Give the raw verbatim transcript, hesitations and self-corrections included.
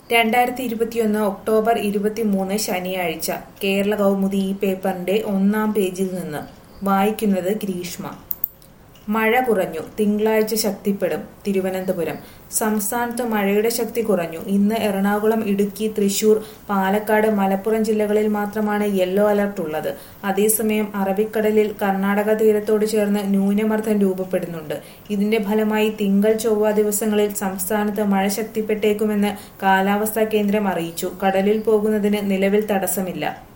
രണ്ടായിരത്തി ഇരുപത്തിയൊന്ന് ഒക്ടോബർ ഇരുപത്തിമൂന്ന് ശനിയാഴ്ച കേരള കൗമുദി ഈ പേപ്പറിന്റെ ഒന്നാം പേജിൽ നിന്ന് വായിക്കുന്നത് ഗ്രീഷ്മ. മഴ കുറഞ്ഞു, തിങ്കളാഴ്ച ശക്തിപ്പെടും. തിരുവനന്തപുരം. സംസ്ഥാനത്ത് മഴയുടെ ശക്തി കുറഞ്ഞു. ഇന്ന് എറണാകുളം, ഇടുക്കി, തൃശൂർ, പാലക്കാട്, മലപ്പുറം ജില്ലകളിൽ മാത്രമാണ് യെല്ലോ അലർട്ട് ഉള്ളത്. അതേസമയം അറബിക്കടലിൽ കർണാടക തീരത്തോട് ചേർന്ന് ന്യൂനമർദ്ദം രൂപപ്പെടുന്നുണ്ട്. ഇതിന്റെ ഫലമായി തിങ്കൾ, ചൊവ്വ ദിവസങ്ങളിൽ സംസ്ഥാനത്ത് മഴ ശക്തിപ്പെട്ടേക്കുമെന്ന് കാലാവസ്ഥാ കേന്ദ്രം അറിയിച്ചു. കടലിൽ പോകുന്നതിന് നിലവിൽ തടസ്സമില്ല.